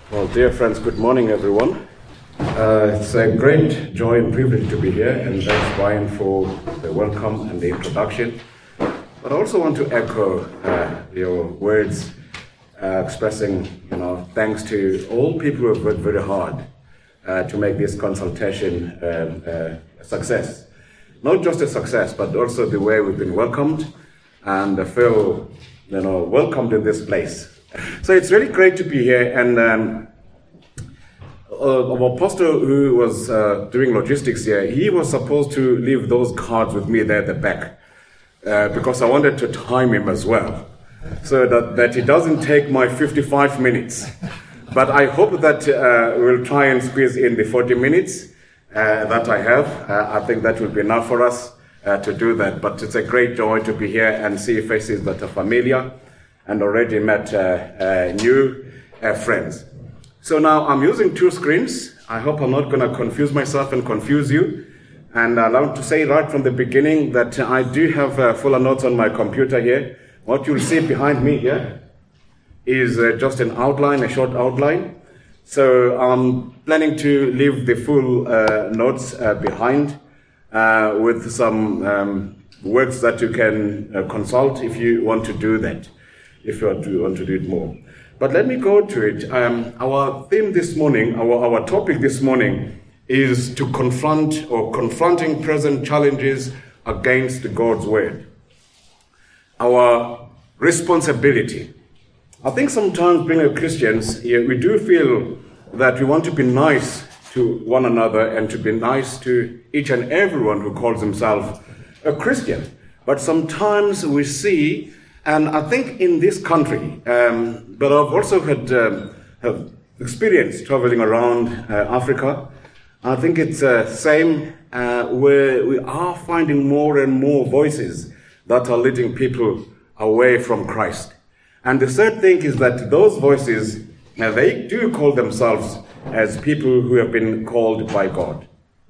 Well, dear friends, good morning, everyone. It's a great joy and privilege to be here, and thanks, Brian, for the welcome and the introduction. But I also want to echo your words expressing, thanks to all people who have worked very hard to make this consultation a success. Not just a success, but also the way we've been welcomed and feel, welcomed in this place. So it's really great to be here, and our pastor who was doing logistics here, he was supposed to leave those cards with me there at the back because I wanted to time him as well, so that it doesn't take my 55 minutes. But I hope that we'll try and squeeze in the 40 minutes that I have. I think that will be enough for us to do that. But it's a great joy to be here and see faces that are familiar and already met new friends. So now I'm using two screens. I hope I'm not going to confuse myself and confuse you. And I want to say right from the beginning that I do have fuller notes on my computer here. What you'll see behind me here is just an outline, a short outline. So I'm planning to leave the full notes behind with some works that you can consult if you want to do that, if you want to do it more. But let me go to it. Our theme this morning, our topic this morning is to confronting present challenges against God's word. Our responsibility. I think sometimes being a Christians, we do feel that we want to be nice to one another and to be nice to each and everyone who calls himself a Christian. But sometimes we see, and I think in this country, but I've also have experience traveling around Africa. I think it's the same where we are finding more and more voices that are leading people away from Christ. And the third thing is that those voices, they do call themselves as people who have been called by God.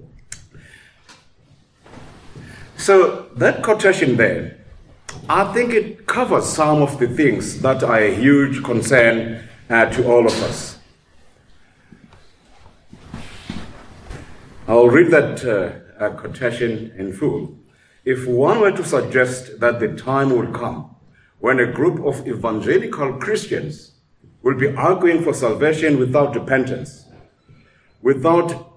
So that quotation there, I think it covers some of the things that are a huge concern to all of us. I'll read that quotation in full. If one were to suggest that the time will come when a group of evangelical Christians will be arguing for salvation without repentance, without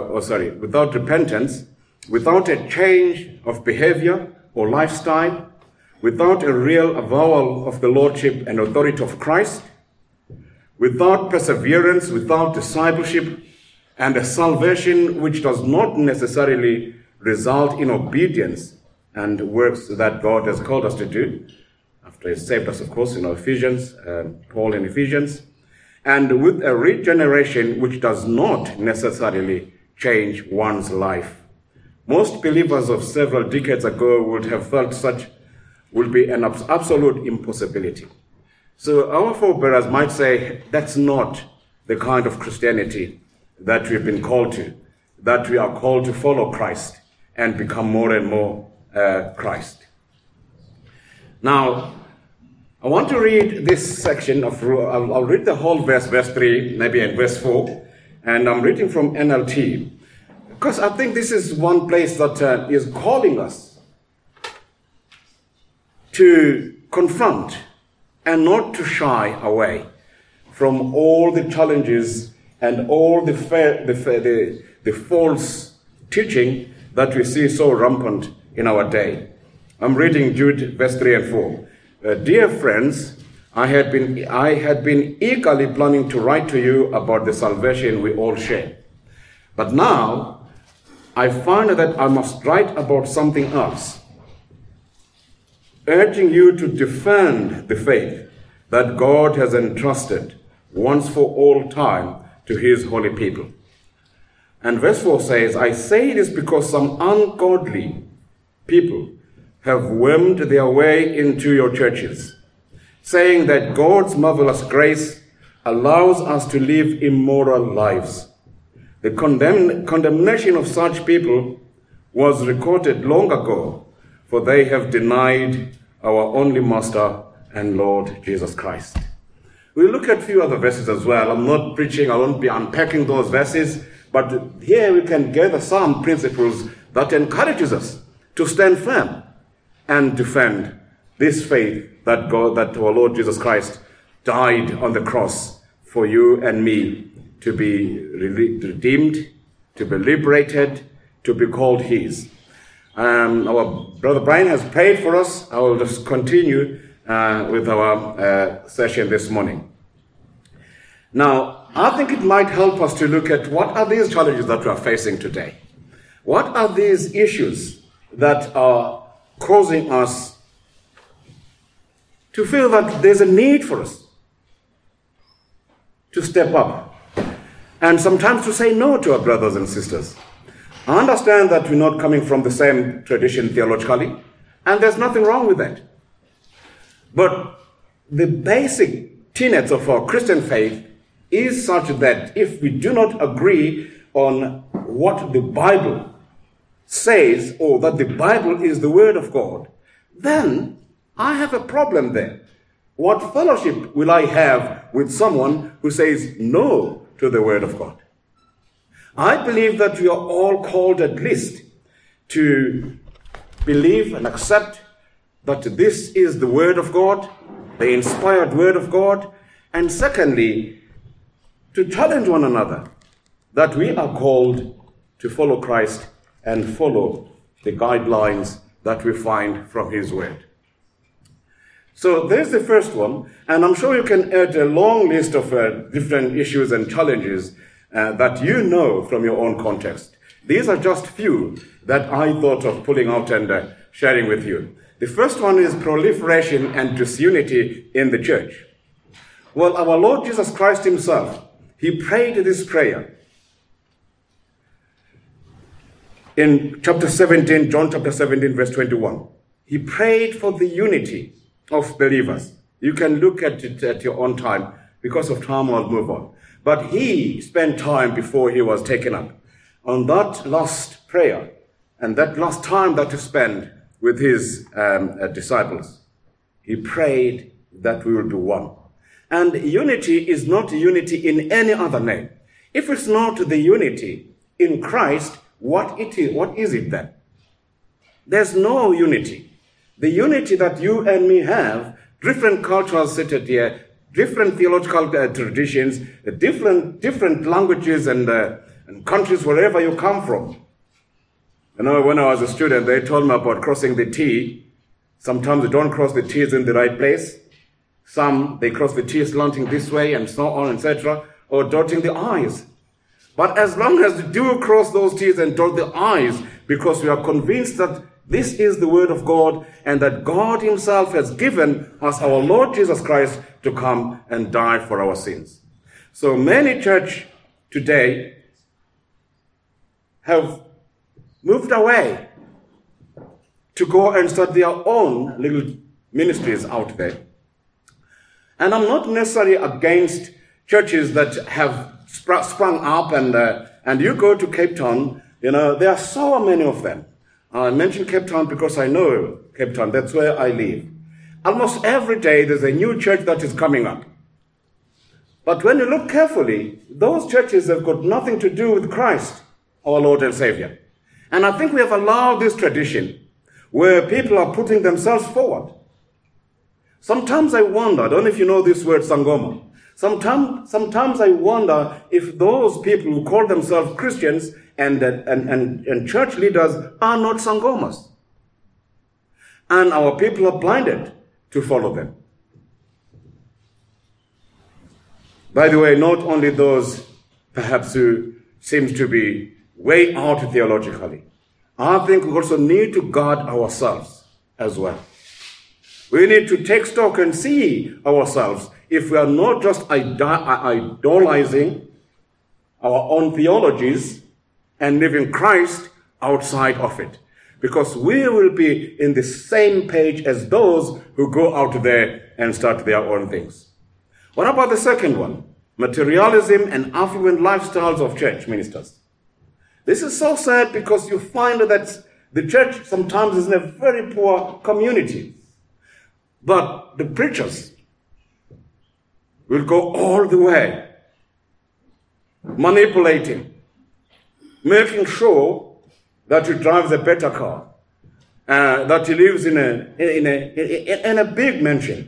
a change of behavior or lifestyle, without a real avowal of the lordship and authority of Christ, without perseverance, without discipleship, and a salvation which does not necessarily result in obedience and works that God has called us to do, after he saved us, of course, in Ephesians, Paul in Ephesians, and with a regeneration which does not necessarily change one's life. Most believers of several decades ago would have felt such would be an absolute impossibility. So our forebears might say that's not the kind of Christianity that we've been called to, that we are called to follow Christ and become more and more Christ. Now, I want to read this section I'll read the whole verse 3, maybe and verse 4, and I'm reading from NLT, because I think this is one place that is calling us to confront and not to shy away from all the challenges and all the false teaching that we see so rampant in our day. I'm reading Jude verse 3 and 4. Dear friends, I had been eagerly planning to write to you about the salvation we all share. But now I find that I must write about something else, urging you to defend the faith that God has entrusted once for all time to his holy people. And verse 4 says, I say this because some ungodly people have wormed their way into your churches, saying that God's marvelous grace allows us to live immoral lives. The condemnation of such people was recorded long ago, for they have denied our only Master and Lord Jesus Christ. We'll look at a few other verses as well. I'm not preaching, I won't be unpacking those verses, but here we can gather some principles that encourages us to stand firm and defend this faith that our Lord Jesus Christ died on the cross for you and me to be redeemed, to be liberated, to be called his. Our brother Brian has prayed for us. I will just continue with our session this morning. Now, I think it might help us to look at what are these challenges that we are facing today. What are these issues that are causing us to feel that there's a need for us to step up and sometimes to say no to our brothers and sisters. I understand that we're not coming from the same tradition theologically, and there's nothing wrong with that. But the basic tenets of our Christian faith is such that if we do not agree on what the Bible says, or that the Bible is the Word of God, then I have a problem there. What fellowship will I have with someone who says no to the Word of God? I believe that we are all called at least to believe and accept that this is the Word of God, the inspired Word of God, and secondly, to challenge one another that we are called to follow Christ and follow the guidelines that we find from his Word. So there's the first one, and I'm sure you can add a long list of different issues and challenges that you know from your own context. These are just few that I thought of pulling out and sharing with you. The first one is proliferation and disunity in the church. Well, our Lord Jesus Christ himself, he prayed this prayer. In chapter 17, John chapter 17, verse 21, he prayed for the unity of believers. You can look at it at your own time. Because of time, I'll move on. But he spent time before he was taken up on that last prayer and that last time that he spent with his disciples. He prayed that we will be one. And unity is not unity in any other name. If it's not the unity in Christ, what is it then? There's no unity. The unity that you and me have, different cultures seated here, different theological traditions, different languages and countries wherever you come from. You know, when I was a student, they told me about crossing the T. Sometimes you don't cross the T's in the right place. Some, they cross the T slanting this way and so on, etc., or dotting the I's. But as long as you do cross those T's and dot the I's, because we are convinced that this is the Word of God and that God himself has given us our Lord Jesus Christ to come and die for our sins. So many church today have moved away to go and start their own little ministries out there. And I'm not necessarily against churches that have sprung up and you go to Cape Town, you know, there are so many of them. I mention Cape Town because I know Cape Town. That's where I live. Almost every day there's a new church that is coming up. But when you look carefully, those churches have got nothing to do with Christ, our Lord and Savior. And I think we have allowed this tradition where people are putting themselves forward. Sometimes I wonder, I don't know if you know this word, Sangoma. Sometimes I wonder if those people who call themselves Christians and church leaders are not Sangomas. And our people are blinded to follow them. By the way, not only those perhaps who seem to be way out theologically, I think we also need to guard ourselves as well. We need to take stock and see ourselves if we are not just idolizing our own theologies and living Christ outside of it. Because we will be in the same page as those who go out there and start their own things. What about the second one? Materialism and affluent lifestyles of church ministers. This is so sad because you find that the church sometimes is in a very poor community. But the preachers, will go all the way, manipulating, making sure that he drives a better car, that he lives in a big mansion.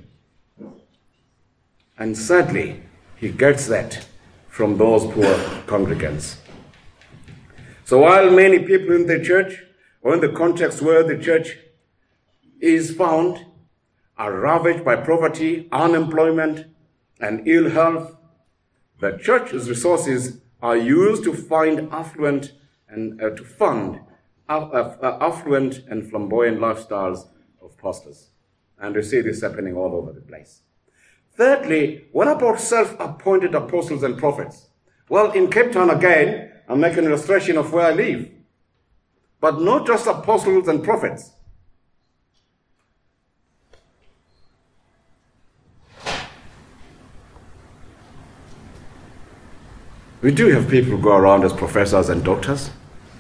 And sadly, he gets that from those poor congregants. So while many people in the church, or in the context where the church is found, are ravaged by poverty, unemployment, and ill health, the church's resources are used to find affluent and to fund affluent and flamboyant lifestyles of pastors. And we see this happening all over the place. Thirdly, what about self-appointed apostles and prophets? Well, in Cape Town again, I'm making an illustration of where I live. But not just apostles and prophets. We do have people who go around as professors and doctors.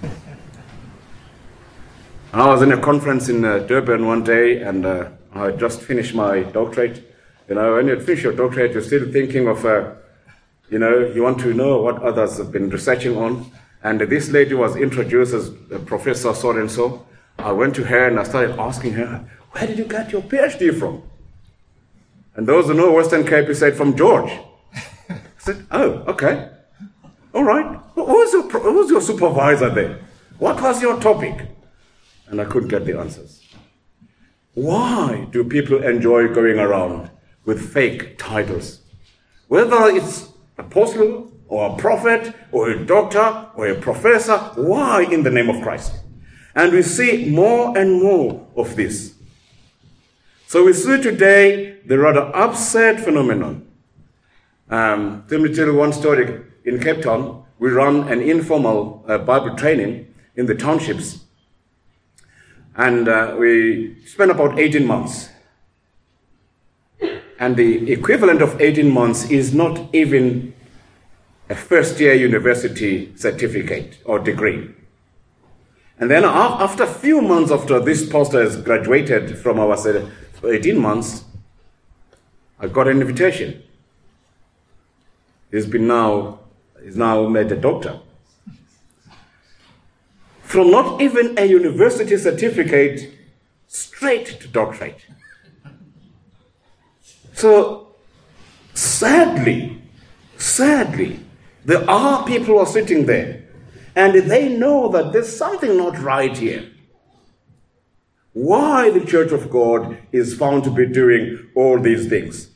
I was in a conference in Durban one day, and I had just finished my doctorate. You know, when you finish your doctorate, you're still thinking of, you want to know what others have been researching on. And this lady was introduced as Professor so-and-so. I went to her and I started asking her, where did you get your PhD from? And those who know Western Cape, said, from George. I said, oh, okay. All right. Who was your supervisor there? What was your topic? And I couldn't get the answers. Why do people enjoy going around with fake titles? Whether it's apostle or a prophet or a doctor or a professor, why in the name of Christ? And we see more and more of this. So we see today the rather upset phenomenon. Let me tell you one story. In Cape Town, we run an informal Bible training in the townships. And we spend about 18 months. And the equivalent of 18 months is not even a first-year university certificate or degree. And then after a few months after this pastor has graduated from our 18 months, I got an invitation. He's now made a doctor. From not even a university certificate, straight to doctorate. So, sadly, there are people who are sitting there, and they know that there's something not right here. Why the Church of God is found to be doing all these things.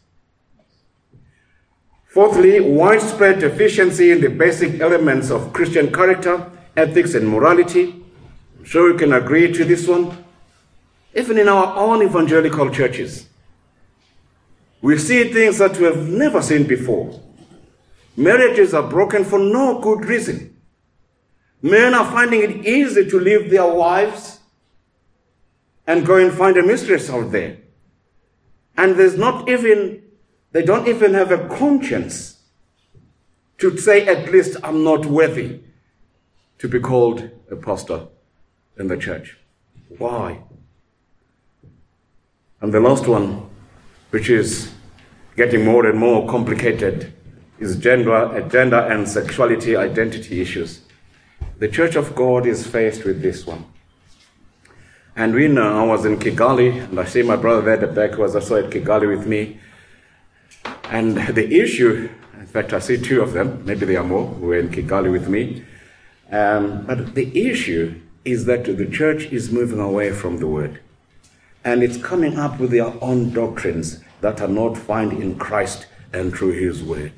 Fourthly, widespread deficiency in the basic elements of Christian character, ethics, and morality. I'm sure you can agree to this one. Even in our own evangelical churches, we see things that we have never seen before. Marriages are broken for no good reason. Men are finding it easy to leave their wives and go and find a mistress out there. And they don't even have a conscience to say, at least I'm not worthy to be called a pastor in the church. Why? And the last one, which is getting more and more complicated, is gender and sexuality identity issues. The Church of God is faced with this one. And we know, I was in Kigali, and I see my brother there at the back who was also at Kigali with me. And the issue, in fact, I see two of them, maybe there are more, who were in Kigali with me. But the issue is that the church is moving away from the word. And it's coming up with their own doctrines that are not found in Christ and through his word.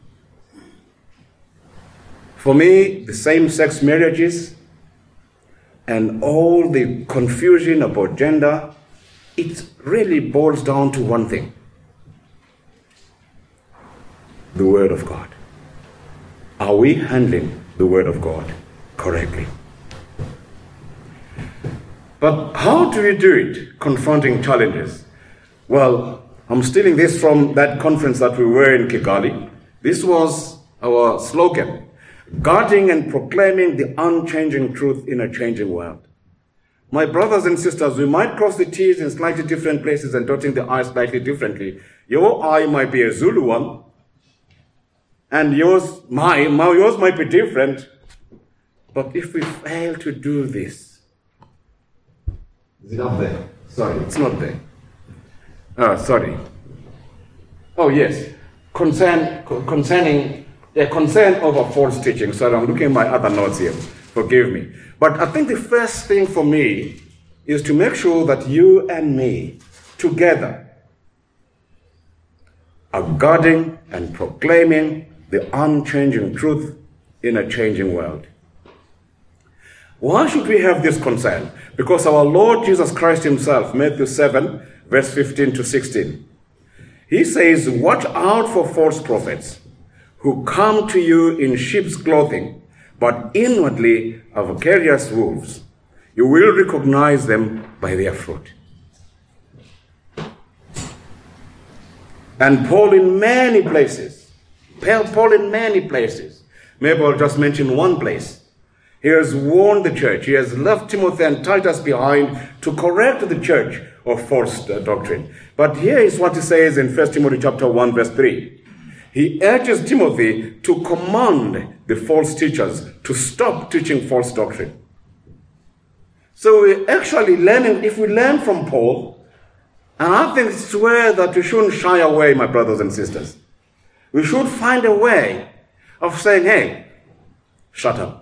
For me, the same-sex marriages and all the confusion about gender, it really boils down to one thing: the Word of God. Are we handling the Word of God correctly? But how do we do it, confronting challenges? Well, I'm stealing this from that conference that we were in Kigali. This was our slogan: guarding and proclaiming the unchanging truth in a changing world. My brothers and sisters, we might cross the T's in slightly different places and dotting the I's slightly differently. Your I might be a Zulu one, and yours might be different. But if we fail to do this, is it up there? Sorry, it's not there. Sorry. Oh yes, concerning a concern over false teaching. Sorry, I'm looking at my other notes here. Forgive me. But I think the first thing for me is to make sure that you and me together are guarding and proclaiming the unchanging truth in a changing world. Why should we have this concern? Because our Lord Jesus Christ himself, Matthew 7, verse 15 to 16, he says, "Watch out for false prophets who come to you in sheep's clothing, but inwardly are vicarious wolves. You will recognize them by their fruit." And Paul in many places, maybe I'll just mention one place. He has warned the church. He has left Timothy and Titus behind to correct the church of false doctrine. But here is what he says in 1 Timothy chapter 1, verse 3. He urges Timothy to command the false teachers to stop teaching false doctrine. So we actually learning, if we learn from Paul, and I think it's where that we shouldn't shy away, my brothers and sisters. We should find a way of saying, hey, shut up.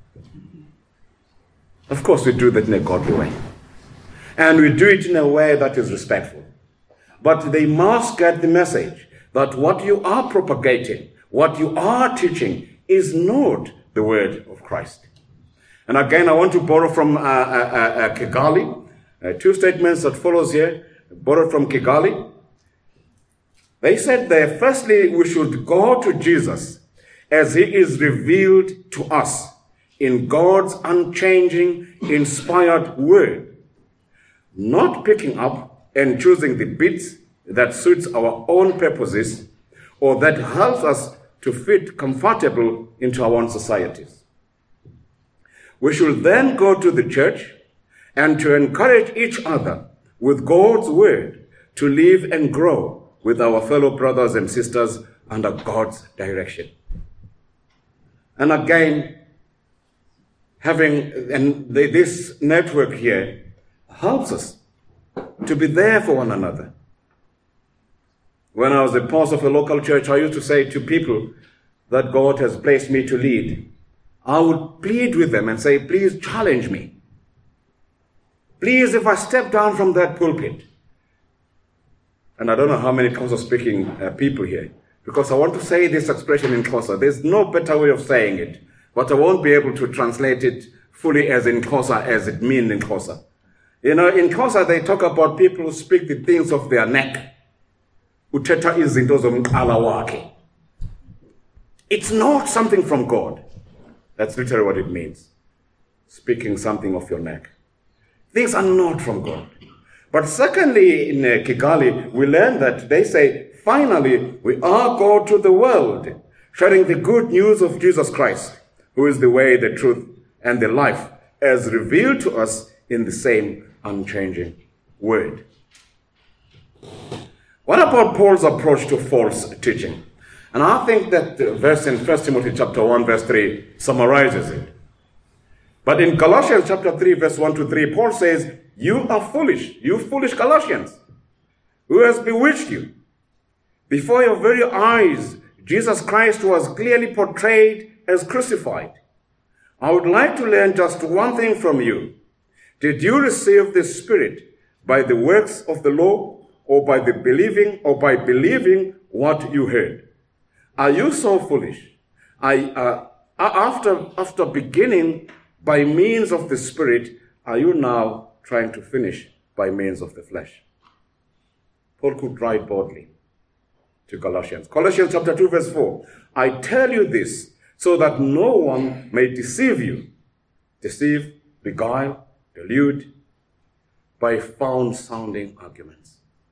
Of course, we do that in a godly way. And we do it in a way that is respectful. But they must get the message that what you are propagating, what you are teaching, is not the word of Christ. And again, I want to borrow from Kigali, two statements that follows here, borrowed from Kigali. They said that firstly, we should go to Jesus as he is revealed to us in God's unchanging, inspired word, not picking up and choosing the bits that suits our own purposes or that helps us to fit comfortable into our own societies. We should then go to the church and to encourage each other with God's word to live and grow with our fellow brothers and sisters under God's direction. And again, having this network here helps us to be there for one another. When I was the pastor of a local church, I used to say to people that God has placed me to lead, I would plead with them and say, please challenge me. Please, if I step down from that pulpit, and I don't know how many Xhosa speaking people here, because I want to say this expression in Xhosa. There's no better way of saying it, but I won't be able to translate it fully as in Xhosa as it means in Xhosa. You know, in Xhosa they talk about people who speak the things of their neck. Uthetha izinto zomqala wakhe. It's not something from God. That's literally what it means. Speaking something of your neck. Things are not from God. But secondly, in Kigali, we learn that they say, finally, we are called to the world, sharing the good news of Jesus Christ, who is the way, the truth, and the life, as revealed to us in the same unchanging word. What about Paul's approach to false teaching? And I think that the verse in 1 Timothy chapter 1, verse 3 summarizes it. But in Colossians chapter 3, verse 1 to 3, Paul says, you are foolish, you foolish Colossians. Who has bewitched you? Before your very eyes, Jesus Christ was clearly portrayed as crucified. I would like to learn just one thing from you. Did you receive the Spirit by the works of the law, or by believing what you heard? Are you so foolish? After beginning by means of the Spirit, are you now trying to finish by means of the flesh? Paul could write boldly to Colossians. Colossians chapter 2, verse 4. I tell you this, so that no one may deceive you. Deceive, beguile, delude, by found-sounding arguments.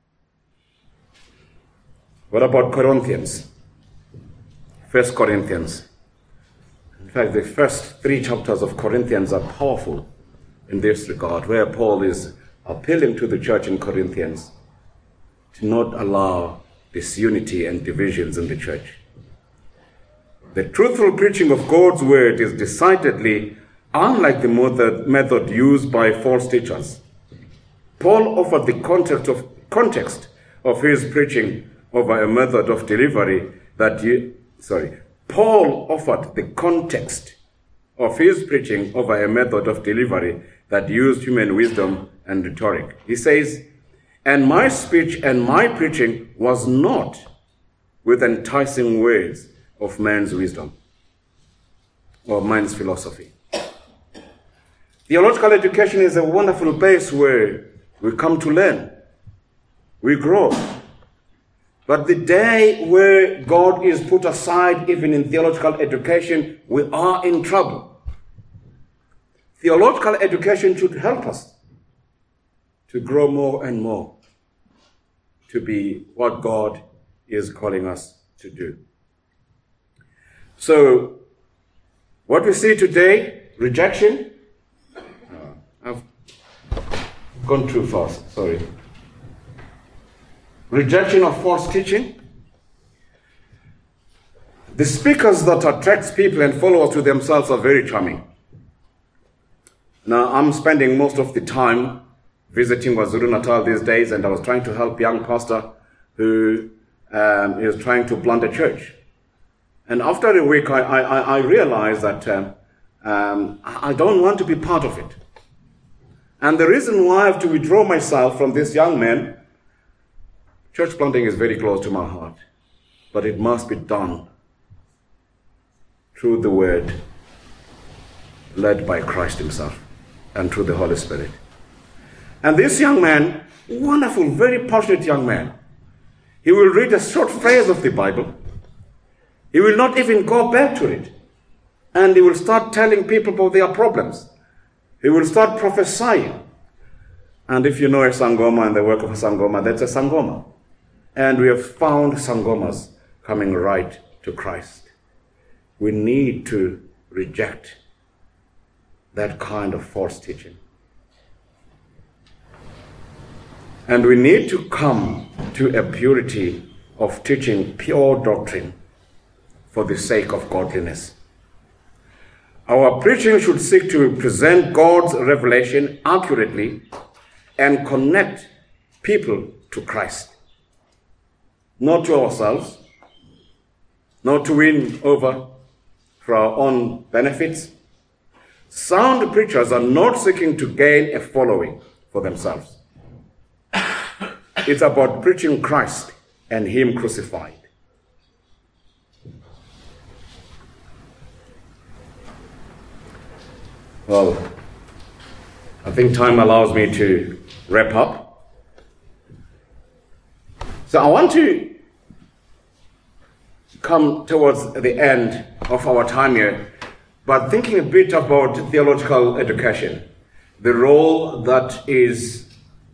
What about Corinthians? 1 Corinthians. In fact, the first 3 chapters of Corinthians are powerful in this regard, where Paul is appealing to the church in Corinthians to not allow disunity and divisions in the church. The truthful preaching of God's word is decidedly unlike the method used by false teachers. Paul offered the context of his preaching over a method of delivery Paul offered the context of his preaching over a method of delivery that used human wisdom and rhetoric. He says, "And my speech and my preaching was not with enticing words of man's wisdom or man's philosophy." Theological education is a wonderful place where we come to learn, we grow. But the day where God is put aside, even in theological education, we are in trouble. Theological education should help us to grow more and more, to be what God is calling us to do. So, what we see today, rejection. I've gone too fast, sorry. Rejection of false teaching. The speakers that attracts people and followers to themselves are very charming. Now, I'm spending most of the time visiting KwaZulu-Natal these days, and I was trying to help a young pastor who is trying to plant a church. And after a week, I realized that I don't want to be part of it. And the reason why I have to withdraw myself from this young man, church planting is very close to my heart, but it must be done through the word, led by Christ himself, and through the Holy Spirit. And this young man, wonderful, very passionate young man, he will read a short phrase of the Bible. He will not even go back to it. And he will start telling people about their problems. He will start prophesying. And if you know a Sangoma and the work of a Sangoma, that's a Sangoma. And we have found Sangomas coming right to Christ. We need to reject that kind of false teaching. And we need to come to a purity of teaching pure doctrine for the sake of godliness. Our preaching should seek to present God's revelation accurately and connect people to Christ. Not to ourselves, not to win over for our own benefits. Sound preachers are not seeking to gain a following for themselves. It's about preaching Christ and him crucified. Well, I think time allows me to wrap up. So I want to come towards the end of our time here, but thinking a bit about theological education, the role that is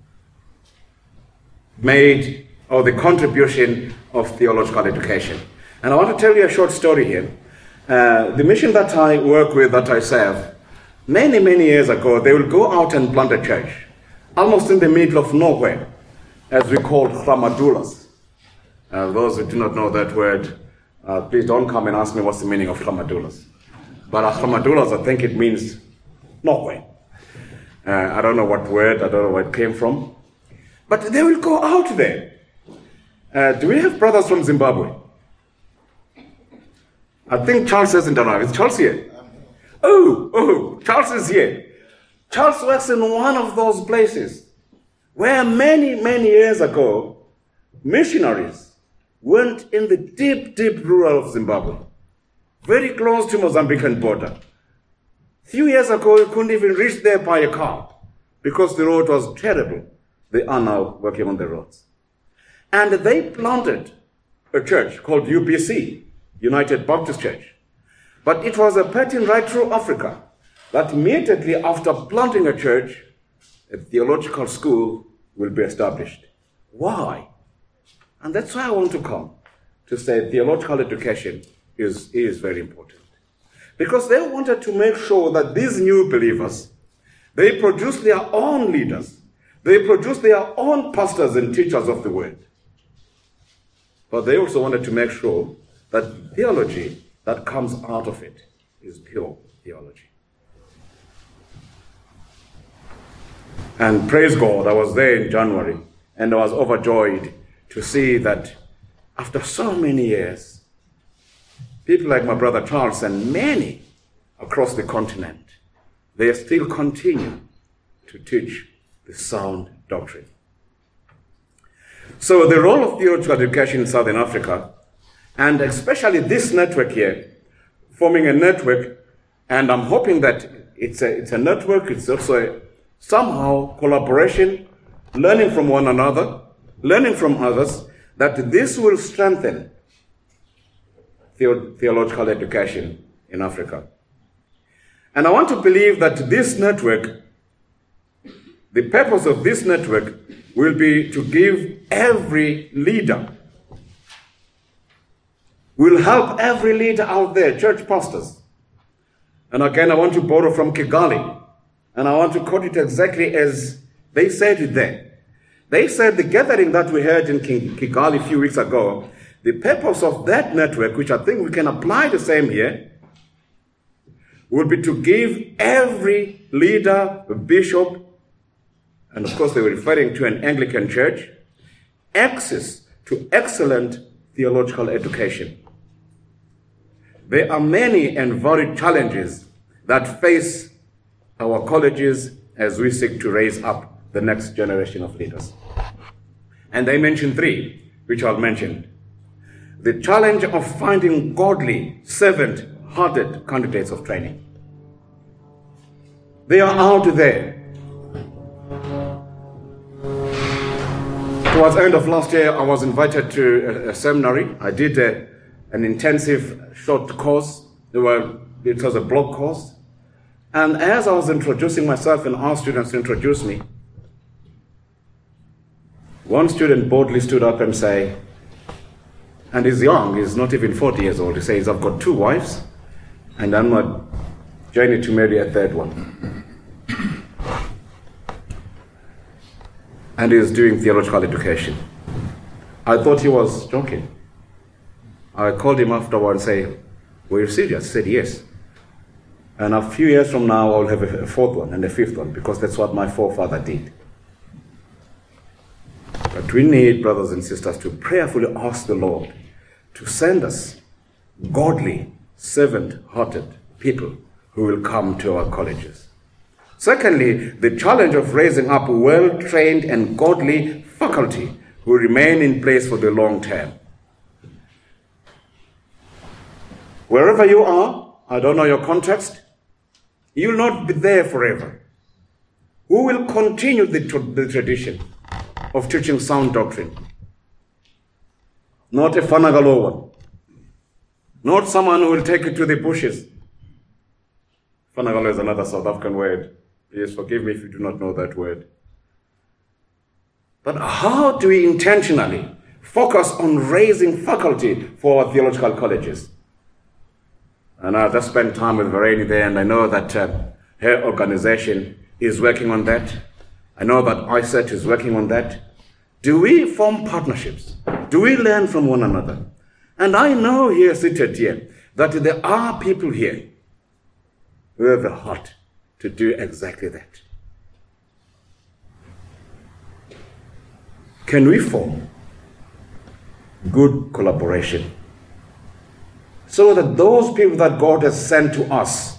made, or the contribution of theological education. And I want to tell you a short story here. The mission that I work with, that I serve, many years ago, they will go out and plant a church, almost in the middle of nowhere, as we call Ramadulas. Those who do not know that word, please don't come and ask me what's the meaning of Ramadulas. But Ramadulas, I think it means nowhere. I don't know what word, I don't know where it came from. But they will go out there. Do we have brothers from Zimbabwe? I think Charles isn't arrived. Is Charles here? Oh, Charles is here. Charles works in one of those places where many years ago, missionaries went in the deep rural of Zimbabwe, very close to Mozambican border. Few years ago, you couldn't even reach there by a car because the road was terrible. They are now working on the roads. And they planted a church called UBC, United Baptist Church. But it was a pattern right through Africa that immediately after planting a church, a theological school will be established. Why? And that's why I want to come to say theological education is very important. Because they wanted to make sure that these new believers, they produce their own leaders. They produce their own pastors and teachers of the word. But they also wanted to make sure that theology that comes out of it is pure theology. And praise God, I was there in January, and I was overjoyed to see that after so many years, people like my brother Charles and many across the continent, they still continue to teach the sound doctrine. So the role of theological education in Southern Africa, and especially this network here, forming a network, and I'm hoping that it's a network, it's also somehow collaboration, learning from one another, learning from others, that this will strengthen theological education in Africa. And I want to believe that this network, the purpose of this network will be to give every leader, will help every leader out there, church pastors. And again, I want to borrow from Kigali, and I want to quote it exactly as they said it there. They said the gathering that we had in Kigali a few weeks ago, the purpose of that network, which I think we can apply the same here, would be to give every leader, bishop, and of course they were referring to an Anglican church, access to excellent theological education. There are many and varied challenges that face our colleges as we seek to raise up the next generation of leaders. And they mentioned three, which I'll mention. The challenge of finding godly, servant-hearted candidates of training. They are out there. Towards the end of last year, I was invited to a seminary. I did an intensive short course. It was a blog course. And as I was introducing myself and asked students to introduce me, one student boldly stood up and said, and he's young, he's not even 40 years old, he says, I've got 2 wives, and I'm not journey to marry a third one. And he's doing theological education. I thought he was joking. I called him afterward and said, were you serious? He said, yes. And a few years from now, I'll have a 4th one and a 5th one, because that's what my forefather did. But we need, brothers and sisters, to prayerfully ask the Lord to send us godly, servant-hearted people who will come to our colleges. Secondly, the challenge of raising up well-trained and godly faculty who remain in place for the long term. Wherever you are, I don't know your context, you'll not be there forever. Who will continue the tradition of teaching sound doctrine? Not a Fanagalo one. Not someone who will take it to the bushes. Fanagalo is another South African word. Please forgive me if you do not know that word. But how do we intentionally focus on raising faculty for our theological colleges? And I just spent time with Vereni there, and I know that her organization is working on that. I know that ISET is working on that. Do we form partnerships? Do we learn from one another? And I know here, seated here, that there are people here who have a heart to do exactly that. Can we form good collaboration so that those people that God has sent to us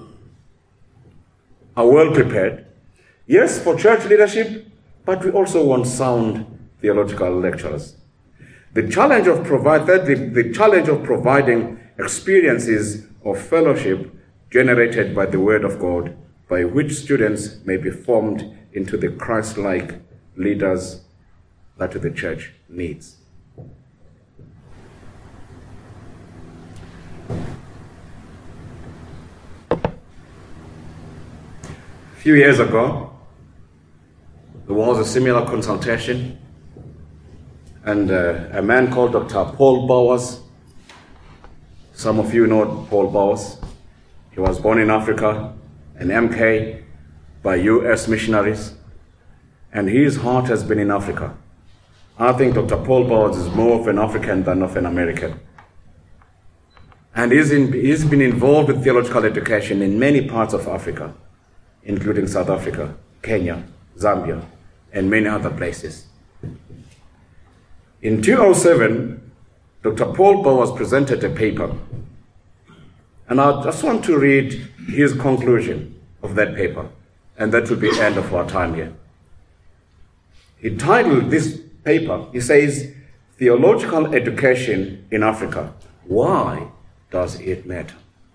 are well prepared? Yes, for church leadership, but we also want sound theological lecturers. The challenge of providing experiences of fellowship generated by the Word of God, by which students may be formed into the Christ-like leaders that the church needs. A few years ago, there was a similar consultation, and a man called Dr. Paul Bowers. Some of you know Paul Bowers. He was born in Africa, an MK by US missionaries, and his heart has been in Africa. I think Dr. Paul Bowers is more of an African than of an American. And he's been involved with theological education in many parts of Africa, including South Africa, Kenya, Zambia, and many other places. In 2007, Dr. Paul Bowers presented a paper, and I just want to read his conclusion of that paper, and that will be the end of our time here. He titled this paper, he says, Theological Education in Africa, Why Does It Matter?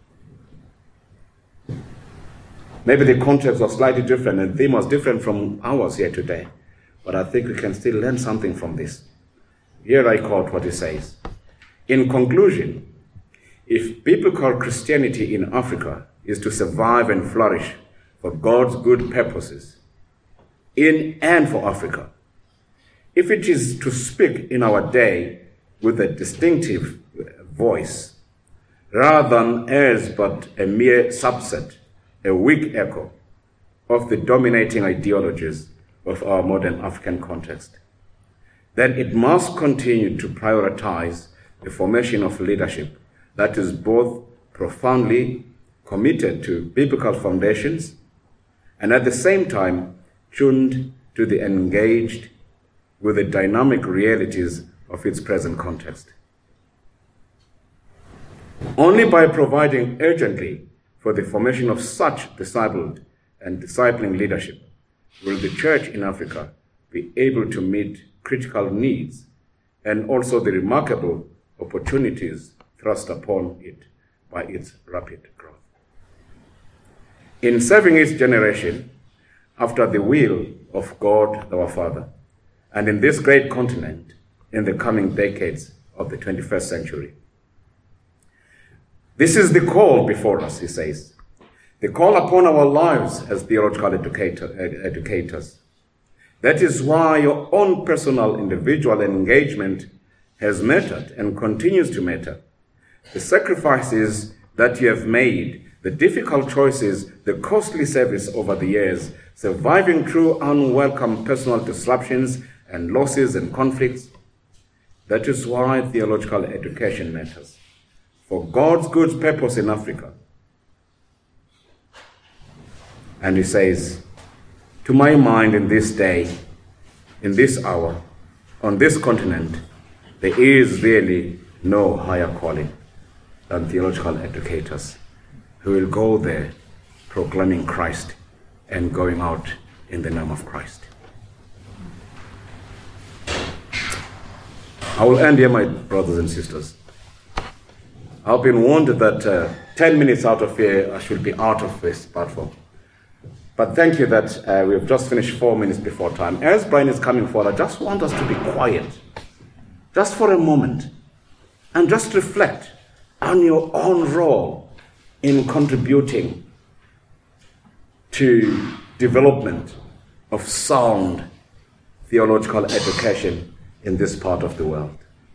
Maybe the context was slightly different and the theme was different from ours here today, but I think we can still learn something from this. Here I quote what he says. In conclusion, if biblical Christianity in Africa is to survive and flourish for God's good purposes in and for Africa, if it is to speak in our day with a distinctive voice, rather than as but a mere subset, a weak echo of the dominating ideologies of our modern African context, then it must continue to prioritize the formation of leadership that is both profoundly committed to biblical foundations and at the same time tuned to the engaged with the dynamic realities of its present context. Only by providing urgently for the formation of such discipled and discipling leadership will the church in Africa be able to meet critical needs and also the remarkable opportunities thrust upon it by its rapid growth. In serving its generation after the will of God our Father, and in this great continent in the coming decades of the 21st century. This is the call before us, he says, the call upon our lives as theological educators. That is why your own personal individual engagement has mattered and continues to matter. The sacrifices that you have made, the difficult choices, the costly service over the years, surviving through unwelcome personal disruptions and losses and conflicts. That is why theological education matters. For God's good purpose in Africa. And he says, to my mind in this day, in this hour, on this continent, there is really no higher calling than theological educators who will go there proclaiming Christ and going out in the name of Christ. I will end here, my brothers and sisters. I've been warned that 10 minutes out of here, I should be out of this platform. But thank you that we've just finished 4 minutes before time. As Brian is coming forward, I just want us to be quiet, just for a moment, and just reflect on your own role in contributing to development of sound theological education in this part of the world.